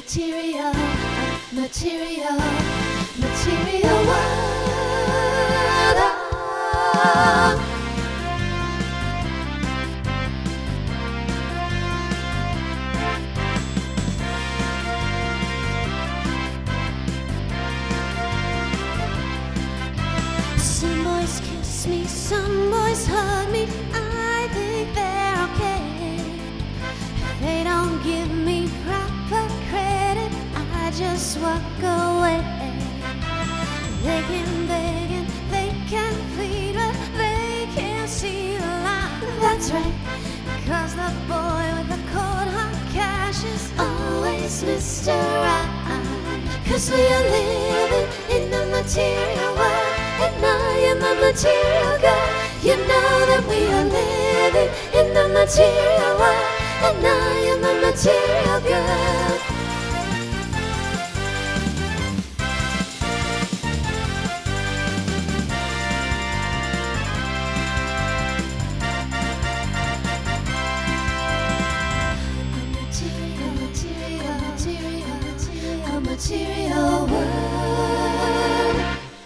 material, material, material world. Some boys kiss me, some boys hug me. I think they're okay. If they don't give me proper credit, I just walk away. They can beg and they can plead, but they can't see the line. That's right, 'cause the boy with the cold hard cash is always Mr. Right. 'Cause we are living in the material world, and I am a material girl. You know that we are living in the material world, and I am a material girl. A material world.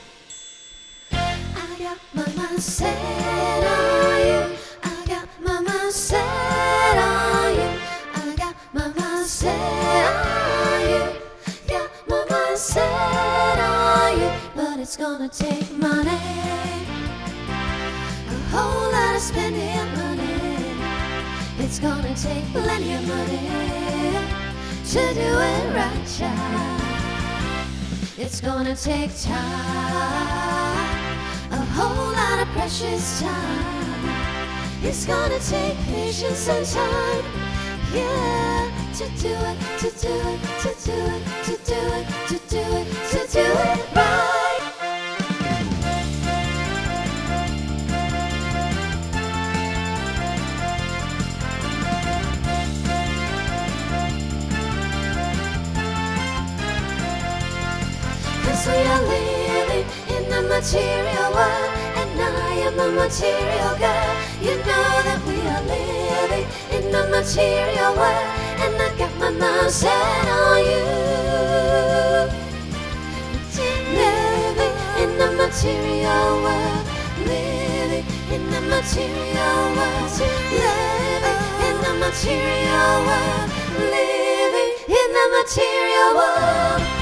I got my mind set on you. I got my mind set on you. I got my mind set on you. Got my mind set on you. But it's gonna take money, a whole lot of spending money. It's gonna take plenty of money to do it right, child. It's gonna take time, a whole lot of precious time. It's gonna take patience and time, yeah, to do it, to do it, to do it, to do it, to do it, to do it right. We are living in the material world, and I am a material girl. You know that we are living in the material world, and I got my mind set on you. Living in the material world, living in the material world, living in the material world, living in the material world.